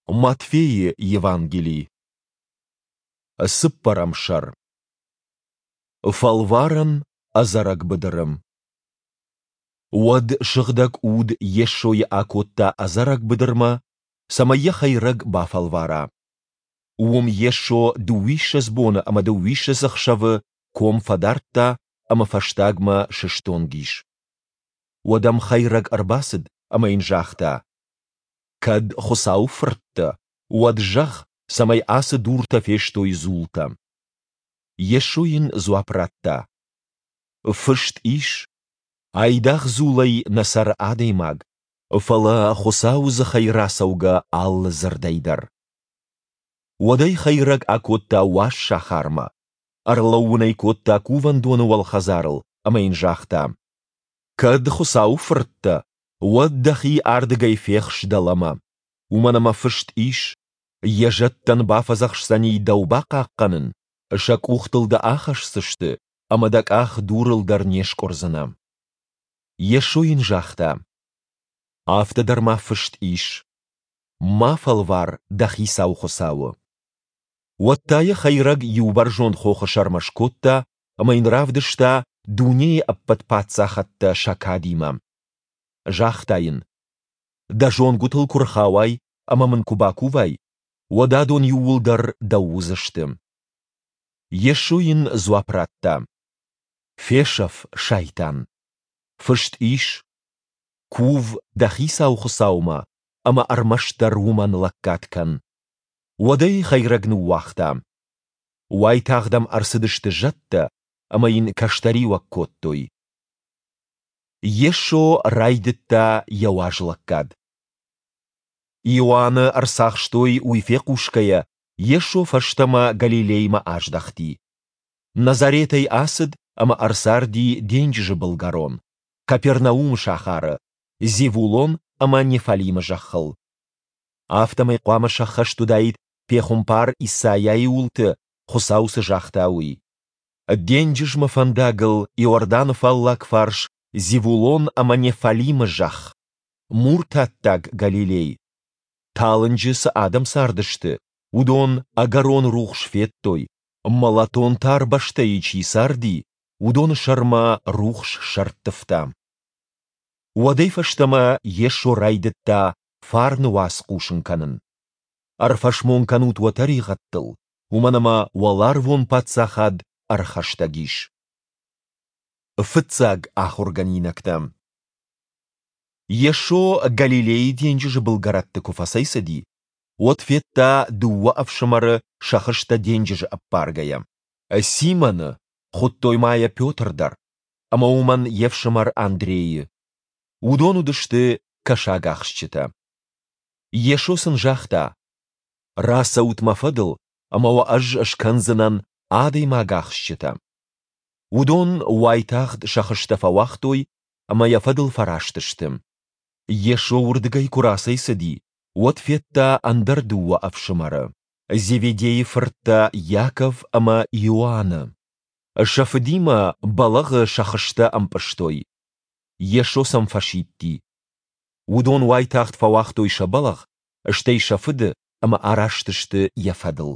Матфея Евангелий. Сыппарамшар. Фалваран азарак быдырым. Уад шыгдак уд ешшой акотта азарак быдырма, самая хайрак ба фалвара. Уом ешшо дуишес бона, ама дуишес ахшавы, ком фадарта, ама фаштагма шештонгиш. Уадам хайрак арбасыд, ама инжахта. Кад хосау фртта, уад жах, самай асы дурта фештой зулта. Ешоин зуапратта. Фышт иш, айдах зулай насар адаймаг, фала хосау за хайрасауга ал зардайдар. Уадай хайрак акотта ваш шахарма, арлауынай котта кувандону валхазарл, ама инжахта. Кад хосау фртта, уад дахи ардыгай фехш далама. Уманама фышт иш, ежаттан бафазахшсани дауба қаққанын, шак ухтылда ахашсышты, амадак ах дурылдар неш корзына. Ешоин жахта. Автодарма фышт иш. Мафалвар дахи сау хосауы. Уаттая хайраг юбаржон хоха шармашкотта, ама инравдышта дунее аппатпатсахатта шакадима. Жахтайын. Дажон гутыл курхавай, ама манкубакувай, уададон юулдар даузышты. Ешуин зуапратта. Фешав шайтан. Фышт иш. Кув дахисау хусаума, ама армаштар уман лаккаткан. Уадай хайрагну уахта. Уайтагдам арсыдышты жатта, ама ин каштари ваккоттой. Ешо райдытта яуажлаккад. Иоанна арсахштой уйфекушкая, ешо фаштама Галилейма аждахти. Назаретай асыд, ама арсарди денджжы болгарон. Капернаум шахары, Зевулон, ама Нефалима жахыл. Автамай қуама шахаштудайд пехумпар Исаяй улты, хусаусы жахтауи. Денджжма фандагыл Иордан фаллак фарш, Зевулон, ама Нефалима жах. Муртаттаг Галилей. Талынжысы адам сардышты, удон агарон рух шфеттой, малатон тар баштаичи сарди, удон шарма рухш шарттыфта. Уадай фаштама ешо райдытта фарны вас кушынканын. Арфашмон канут ватаригаттыл, уманама валар вон патсахад архаштагиш. Фыцаг ахурганинактам. Ешо Галилей денджжы болгаратты куфасайсади, от фетта дуа авшамары шахышта денджжы аппаргая. Симаны хуттоймая Пётрдар, ама уман евшамар Андреи. Удон удышты кашагахшчыта. Ешо сынжахта. Раса утмафадыл, ама аж ашканзынан адаймагахшчыта. Удон уайтахд шахышта фавахтой, ама яфадыл фараштыштым. Ешо урдыгай курасайсади, от фетта андардуа авшамары. Зеведей фыртта Яков ама Иоанна. Шафдима балағы шахышта ампаштой. Ешо самфашитти. Удон уайтахт фавахтой шабалах, штей шафыды, ама араштышты яфадыл.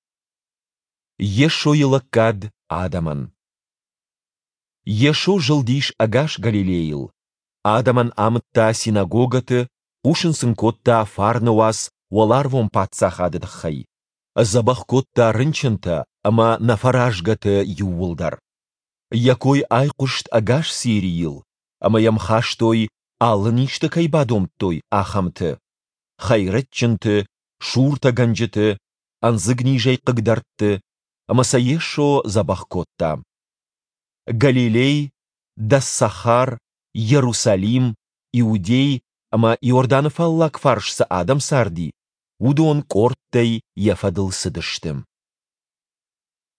Ешо елаккад адаман. Ешо жылдиш агаш Галилейл. Адаман амытта синагогаты, ушынсын котта фарнуас уаларвон патсахадыдхай. Забах котта рынчынта, ама нафаражгаты ювылдар. Якой айқушт агаш сирийыл, ама ямхаштой алыништы кайбадомтой ахамты. Хайретчынты, шурта ганджыты, анзыгнижай қыгдартты, ама саешо забах котта. Галилей, Дассахар, Иерусалим, Иудей, ама Иорданов аллак фаршса адам сарди, удон корттай яфадыл сыдыштым.